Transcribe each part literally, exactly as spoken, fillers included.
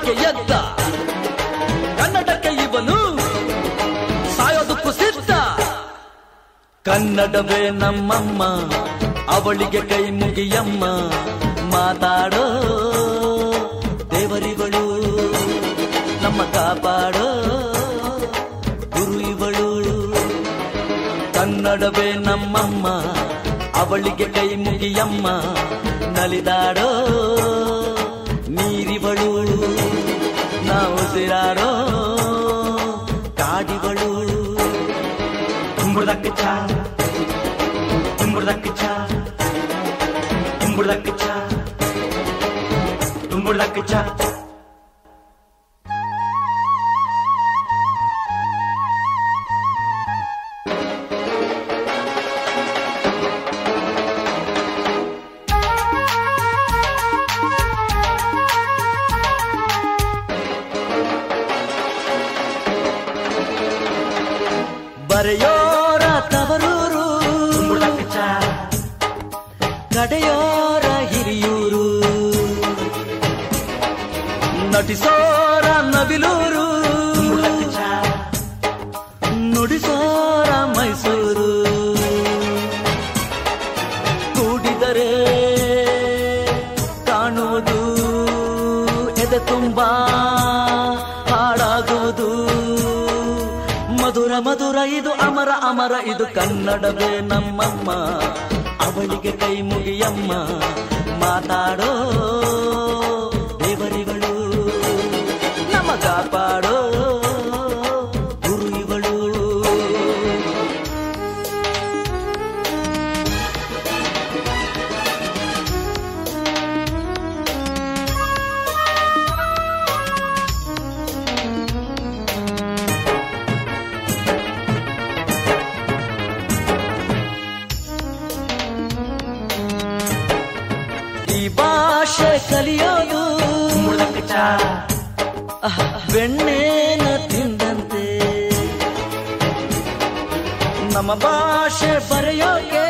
ಯುದ್ಧಕ್ಕೆ ಎದ್ದ ಕನ್ನಡಕ್ಕೆ ಇವನು ಸಾಯೋದಕ್ಕೂ ಸಿದ್ಧ. ಕನ್ನಡವೇ ನಮ್ಮಮ್ಮ ಅವಳಿಗೆ ಕೈ ಮುಗಿಯಮ್ಮ, ಮಾತಾಡೋ ದೇವರಿಗಳು ನಮ್ಮ ಕಾಪಾಡೋ ಗುರು ಇವಳು. ಕನ್ನಡವೇ ನಮ್ಮಮ್ಮ ಅವಳಿಗೆ ಕೈ ಮುಗಿಯಮ್ಮ, ನಲಿದಾಡೋ ನೀರಿವಳು ನಾವು ಸಿರಾಡೋ ಕಾಡಿವಳು. ತುಂಬುದಕ್ಕೆ ಚಾ ತುಂಬುದಕ್ಕೆ ಚಾ ತುಂಬುದಕ್ಕೆ ಚಾ ತುಂಬುದಕ್ಕೆ ಚಾ. ಬರೆಯೋರ ತವರೂರು ಕಡೆಯೋರ ಹಿರಿಯೂರು, ನಟಿಸೋರ ನವಿಲೂರು ನುಡಿಸೋರ ಮೈಸೂರು. ಕೂಡಿದರೆ ಕಾಣುವುದು ಎದೆ ತುಂಬಾ ಹಾಡಾಗುವುದು. ಮಧುರ ಮಧುರ ಇದು ಅಮರ ಅಮರ ಇದು ಕನ್ನಡವೇ ನಮ್ಮಮ್ಮ ಅವಳಿಗೆ ಕೈ ಮುಗಿಯಮ್ಮ, ಮಾತಾಡೋ ದೇವರಿಗಳು ನಮ್ಮ ಕಾಪಾಡೋ ಗುರು ಇವಳು. ಈ ಭಾಷೆ ಕಲಿಯೋದು ಬೆಣ್ಣೆನ ತಿಂದಂತೆ, ನಮ್ಮ ಭಾಷೆ ಬರೆಯೋಕೆ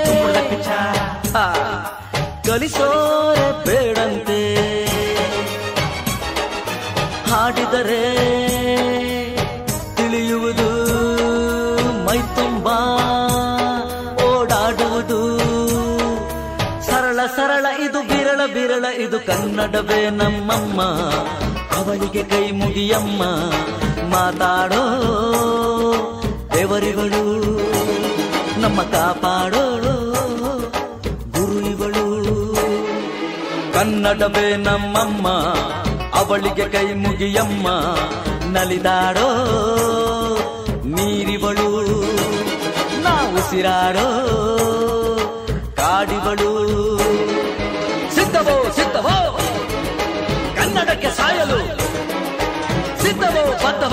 ಕಲಿಸೋರೆ ಬೇಡಂತೆ. ಹಾಡಿದರೆ ತಿಳಿಯುವುದು ಮೈ ತುಂಬಾ ಓಡಾಡುವುದು. ಸರಳ ಸರಳ ಇದು ಬಿರಳ ಬಿರಳ ಇದು ಕನ್ನಡವೇ ನಮ್ಮಮ್ಮ ಅವಳಿಗೆ ಕೈ ಮುಗಿಯಮ್ಮ, ಮಾತಾಡೋ ದೇವರಿಗಳು ನಮ್ಮ ಕಾಪಾಡೋ ಗುರು ಇವಳು. ಕನ್ನಡವೇ ನಮ್ಮಮ್ಮ ಅವಳಿಗೆ ಕೈ ಮುಗಿಯಮ್ಮ, ನಲಿದಾಡೋ ನೀರಿವಳು ನಾವು ಸಿರಾಡೋ ಕಾಡಿವಳು. ಸಿದ್ಧವೋ ಸಿದ್ಧವೋ ಕನ್ನಡಕ್ಕೆ ಸಾಯಲು, ಸಿದ್ಧವೋ ಬದ್ಧವೋ